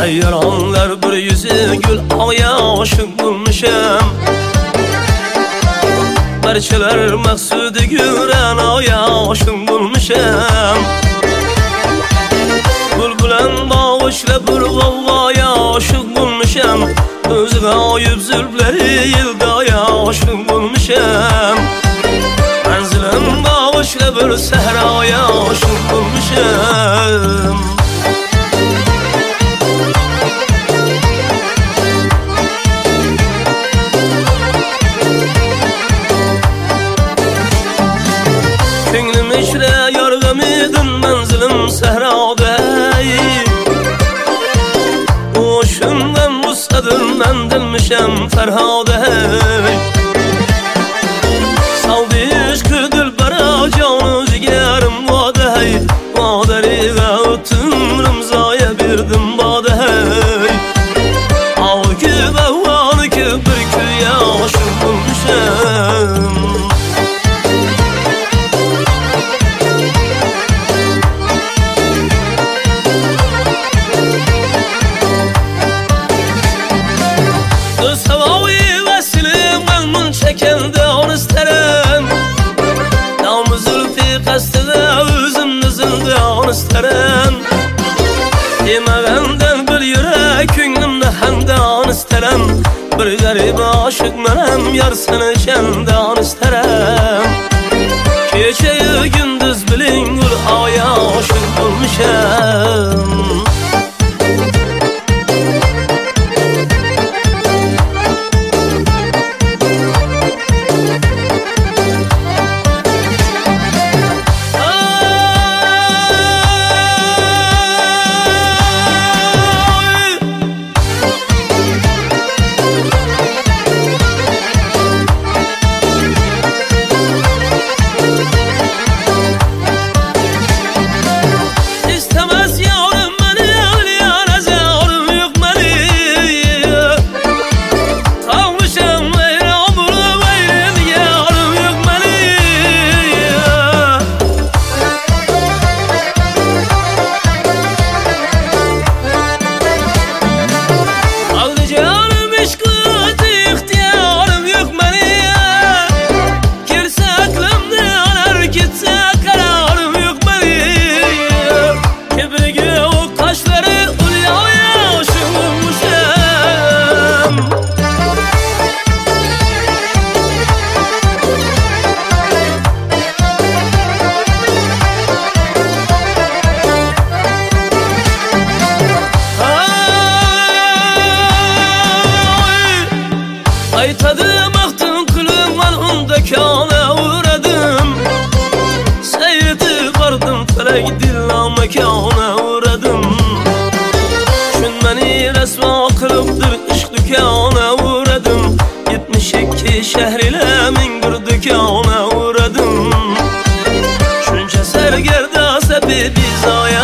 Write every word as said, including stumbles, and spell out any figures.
Hayranlar bir yüzü gül ağya aşık bulmuşam. Barçalar maksudi güren ağya aşık bulmuşam. Bülbülen bağışla bir vavvaya aşık bulmuşam. Özüne ayıp zülfleri yıldaya aşık bulmuşam. Menzilim bağışla bir sehraya aşık bulmuşam. Kenglim işre yargımidin menzilim sehrada. Oşundan mustadım ben dilmişem ferhada. Saldiş küdül bara canı cigerim vada. Vadariga ötüm rımzaya birdim bada. Av kübe vanı ki bir küye aşık bulmuşam. Demagenden bir yürek künlümde handan isterem. Bir garip aşık menem yar seni şendan isterem. Keçeyi gündüz bilin gül aya aşık bulmuşam. Aytadım aktın külüm var onda kâna uğradım. Seyreti vardım felek dilla mekâna uğradım. Şün beni resma kılıptır işk dükâna uğradım. Yetmiş iki şehr ile mingir dükâna uğradım. Şünce sergerda sebebi zaya